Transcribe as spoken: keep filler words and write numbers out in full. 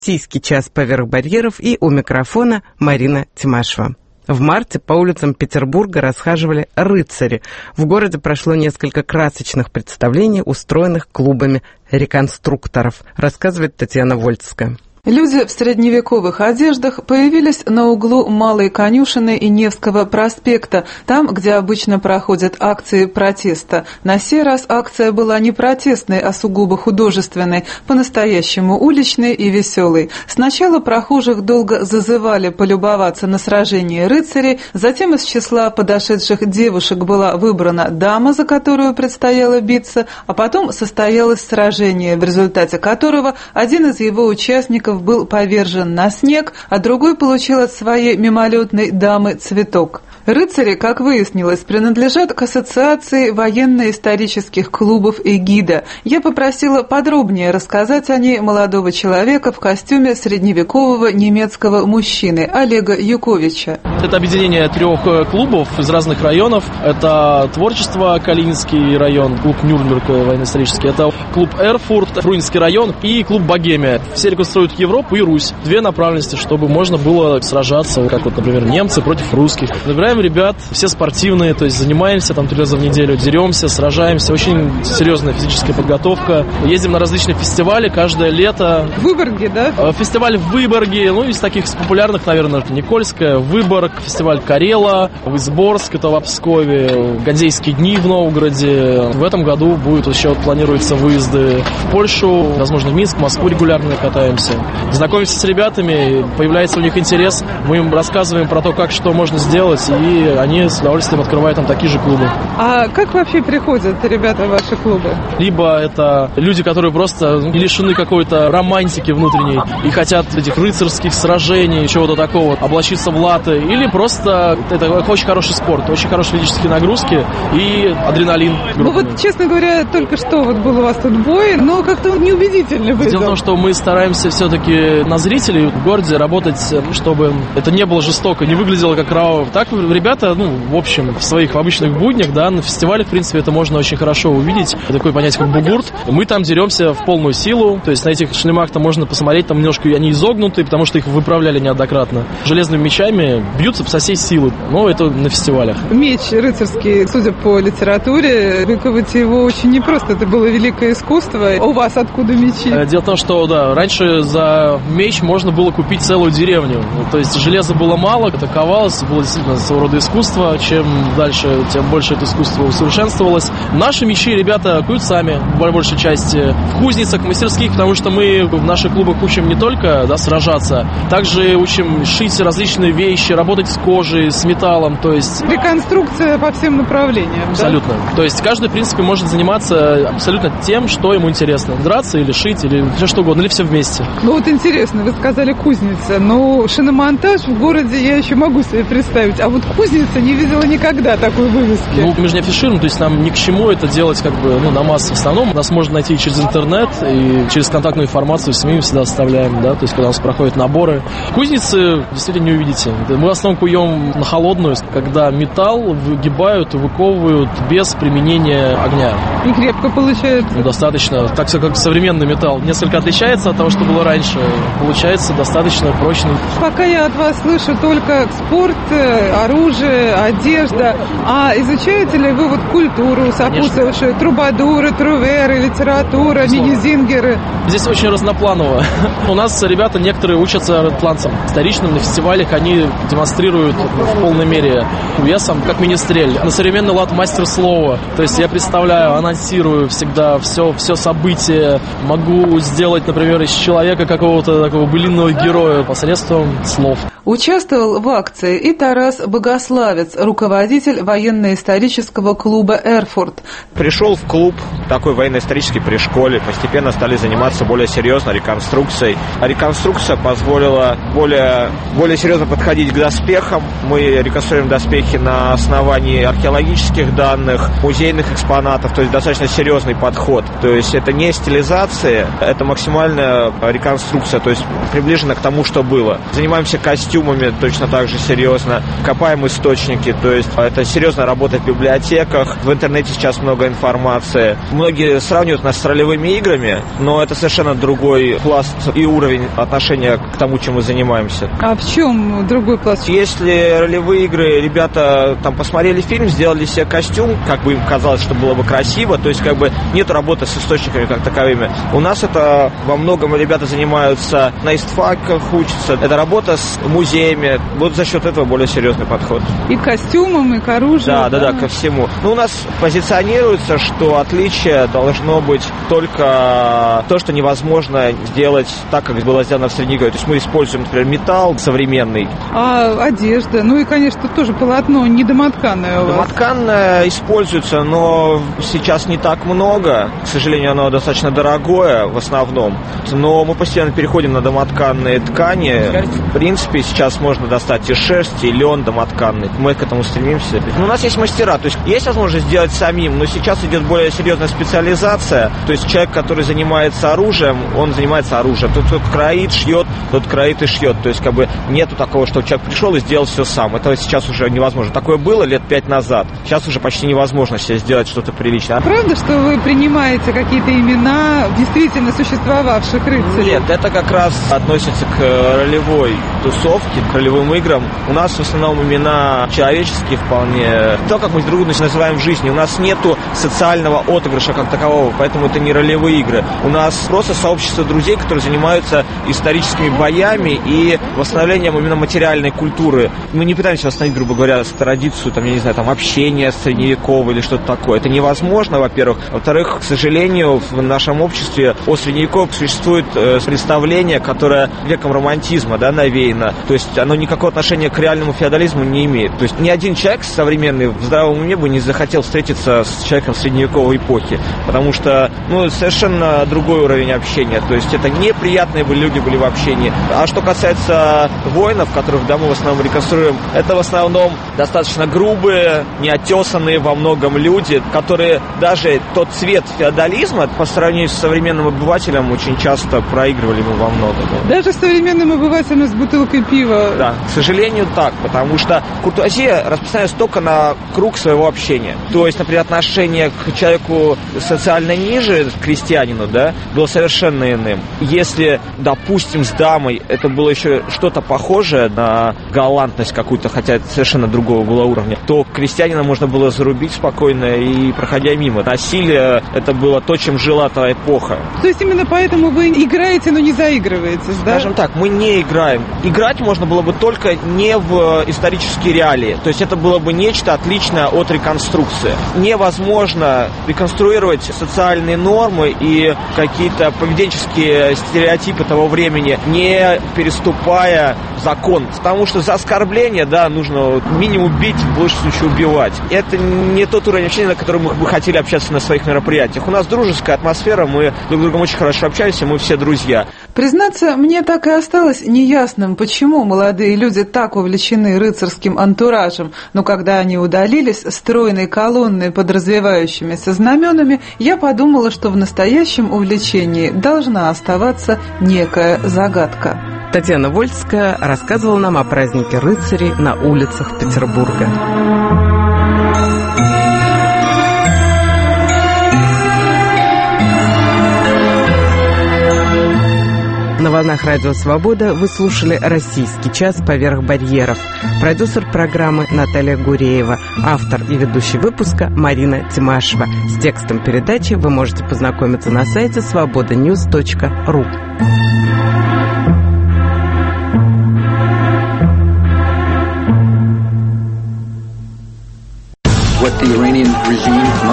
Российский час поверх барьеров, и у микрофона Марина Тимашева. В марте по улицам Петербурга расхаживали рыцари. В городе прошло несколько красочных представлений, устроенных клубами реконструкторов, рассказывает Татьяна Вольцкая. Люди в средневековых одеждах появились на углу Малой Конюшенной и Невского проспекта, там, где обычно проходят акции протеста. На сей раз акция была не протестной, а сугубо художественной, по-настоящему уличной и веселой. Сначала прохожих долго зазывали полюбоваться на сражение рыцарей, затем из числа подошедших девушек была выбрана дама, за которую предстояло биться, а потом состоялось сражение, в результате которого один из его участников был повержен на снег, а другой получил от своей мимолетной дамы цветок. Рыцари, как выяснилось, принадлежат к ассоциации военно-исторических клубов «Эгида». Я попросила подробнее рассказать о ней молодого человека в костюме средневекового немецкого мужчины Олега Юковича. Это объединение трех клубов из разных районов. Это творчество, Калининский район, клуб Нюрнберг военно-исторический. Это клуб Эрфурт, Фрунзенский район и клуб Богемия. Все реконструируют Европу и Русь. Две направленности, чтобы можно было сражаться, как вот, например, немцы против русских. Набираем ребят, все спортивные, то есть занимаемся там три раза в неделю, деремся, сражаемся. Очень серьезная физическая подготовка. Ездим на различные фестивали каждое лето. В Выборге, да? Фестиваль в Выборге, ну из таких популярных, наверное, Никольская, Выборг, фестиваль Карела, Изборск, это в Пскове, Гадзейские дни в Новгороде. В этом году будет еще вот, планируются выезды в Польшу, возможно, в Минск, в Москву регулярно катаемся. Знакомимся с ребятами, появляется у них интерес, мы им рассказываем про то, как что можно сделать, и они с удовольствием открывают там такие же клубы. А как вообще приходят ребята в ваши клубы? Либо это люди, которые просто лишены какой-то романтики внутренней и хотят этих рыцарских сражений, чего-то такого, облачиться в латы, или просто это очень хороший спорт, очень хорошие физические нагрузки и адреналин. Ну вот, честно говоря, только что вот был у вас тут бой, но как-то он неубедительный выглядел. Дело в том, что мы стараемся все-таки на зрителей в городе работать, чтобы это не было жестоко, не выглядело как кроваво. Так ребята, ну, в общем, в своих обычных буднях, да, на фестивале, в принципе, это можно очень хорошо увидеть. Такое понятие, как бугурт. Мы там деремся в полную силу, то есть на этих шлемах там можно посмотреть, там немножко они изогнуты, потому что их выправляли неоднократно. Железными мечами бьются со всей силы, но это на фестивалях. Меч рыцарский, судя по литературе, выковать его очень непросто, это было великое искусство. У вас откуда мечи? Дело в том, что, да, раньше за меч можно было купить целую деревню, то есть железа было мало, это ковалось, было действительно своего рода искусство, чем дальше, тем больше это искусство усовершенствовалось. Наши мечи ребята куют сами, в большей части, в кузницах, в мастерских, потому что мы в наших клубах учим не только, да, сражаться, также учим шить различные вещи, работать с кожей, с металлом, то есть... Реконструкция по всем направлениям, абсолютно. Да? То есть каждый, в принципе, может заниматься абсолютно тем, что ему интересно. Драться или шить, или все что угодно, или все вместе. Ну вот интересно, вы сказали кузница, но шиномонтаж в городе я еще могу себе представить, а вот кузница не видела никогда такой вывески. Ну, мы же не афишируем, то есть нам ни к чему это делать как бы, ну, на массе в основном. Нас можно найти через интернет и через контактную информацию с ними всегда оставляем, да, то есть когда у нас проходят наборы. Кузницы действительно не увидите. Мы в основном куем на холодную, когда металл выгибают и выковывают без применения огня. И крепко получается? Ну, достаточно. Так же, как современный металл несколько отличается от того, что было раньше. Получается достаточно прочный. Пока я от вас слышу только спорт, оружие, одежда. А изучаете ли вы вот культуру, сопутствующую, трубадуры, труверы, литература, мини-зингеры? Здесь очень разнопланово. У нас ребята некоторые учатся танцам вторичным, на фестивалях они демонстрируют в полной мере. Я сам как министрель, на современный лад мастер слова. То есть я представляю, анонсирую всегда все, все события. Могу сделать, например, из человека какого-то такого былинного героя посредством слов. Участвовал в акции и Тарас Богославец, руководитель военно-исторического клуба «Эрфурт». Пришел в клуб, такой военно-исторический при школе, постепенно стали заниматься более серьезно реконструкцией. А реконструкция позволила более, более серьезно подходить к доспехам. Мы реконструируем доспехи на основании археологических данных, музейных экспонатов, то есть достаточно серьезный подход. То есть это не стилизация, это максимальная реконструкция, то есть приближена к тому, что было. Занимаемся костюмами, костюмами точно так же серьезно, копаем источники, то есть это серьезная работа в библиотеках, в интернете сейчас много информации. Многие сравнивают нас с ролевыми играми, но это совершенно другой пласт и уровень отношения к тому, чем мы занимаемся. А в чем другой пласт? Если ролевые игры, ребята там посмотрели фильм, сделали себе костюм, как бы им казалось, что было бы красиво, то есть как бы нет работы с источниками как таковыми. У нас это во многом ребята занимаются на истфаках, учатся. Это работа с музеями. Вот за счет этого более серьезный подход. И к костюмам, и к оружию. Да, да, да, да, ко всему. Ну, у нас позиционируется, что отличие должно быть только то, что невозможно сделать так, как было сделано в Средневековье. То есть мы используем, например, металл современный. А одежда? Ну и, конечно, тоже полотно не домотканное у вас. Домотканное используется, но сейчас не так много. К сожалению, оно достаточно дорогое в основном. Но мы постепенно переходим на домотканные ткани. В принципе, сейчас можно достать и шерсть, и лен домотканный. Мы к этому стремимся. Но у нас есть мастера, то есть есть возможность сделать самим, но сейчас идет более серьезная специализация. То есть человек, который занимается оружием, он занимается оружием. Тот, кто кроит, шьет, тот кроит и шьет. То есть как бы нету такого, что человек пришел и сделал все сам. Это сейчас уже невозможно. Такое было лет пять назад. Сейчас уже почти невозможно себе сделать что-то приличное. А правда, что вы принимаете какие-то имена действительно существовавших рыцарей? Нет, это как раз относится к ролевой тусовке, к ролевым играм. У нас в основном имена человеческие вполне. То, как мы друг друга называем в жизни. У нас нету социального отыгрыша как такового, поэтому это не ролевые игры. У нас просто сообщество друзей, которые занимаются историческими боями и восстановлением именно материальной культуры. Мы не пытаемся восстановить, грубо говоря, традицию, там, я не знаю, там, общения средневекового или что-то такое. Это невозможно, во-первых. Во-вторых, к сожалению, в нашем обществе о средневековье существует э, представление, которое веком романтизма, да, навеяно. То есть оно никакого отношения к реальному феодализму не имеет. То есть ни один человек современный в здравом уме бы не захотел встретиться с человеком средневековой эпохи, потому что, ну, совершенно другой уровень общения. То есть это неприятные бы люди были в общении. А что касается воинов, которых, да, мы в основном реконструируем, это в основном достаточно грубые, неотесанные во многом люди, которые даже тот цвет феодализма по сравнению с современным обывателем очень часто проигрывали мы во многом. Даже современным обывателям с бутылкой пива? Да, к сожалению, так, потому что куртуазия распространяется только на круг своего общения. То есть, например, отношение к человеку социально ниже, к крестьянину, да, было совершенно иным. Если, допустим, с дамой это было еще что-то похожее на галантность какую-то, хотя это совершенно другого было уровня, то крестьянина можно было зарубить спокойно и проходя мимо. Насилие — это было то, чем жила та эпоха. То есть именно поэтому вы играете, но не заигрываетесь, да? Скажем так, мы не играем. Играть можно было бы только не в исторические реалии. То есть это было бы нечто отличное от реконструкции. Невозможно реконструировать социальные нормы и какие-то поведенческие стереотипы того времени, не переступая закон. Потому что за оскорбление, да, нужно минимум бить, в лучшем случае убивать. Это не тот уровень общения, на котором мы бы хотели общаться на своих мероприятиях. У нас дружеская атмосфера, мы друг с другом очень хорошо общаемся, мы все друзья. Признаться, мне так и осталось неясным, почему молодые люди так увлечены рыцарским антуражем, но когда они удалились стройной колонной под развивающимися знаменами, я подумала, что в настоящем увлечении должна оставаться некая загадка. Татьяна Вольская рассказывала нам о празднике рыцарей на улицах Петербурга. На волнах Радио Свобода вы слушали «Российский час поверх барьеров». Продюсер программы Наталья Гуреева. Автор и ведущий выпуска Марина Тимашева. С текстом передачи вы можете познакомиться на сайте свобода ньюс точка ру. What the Iranian regime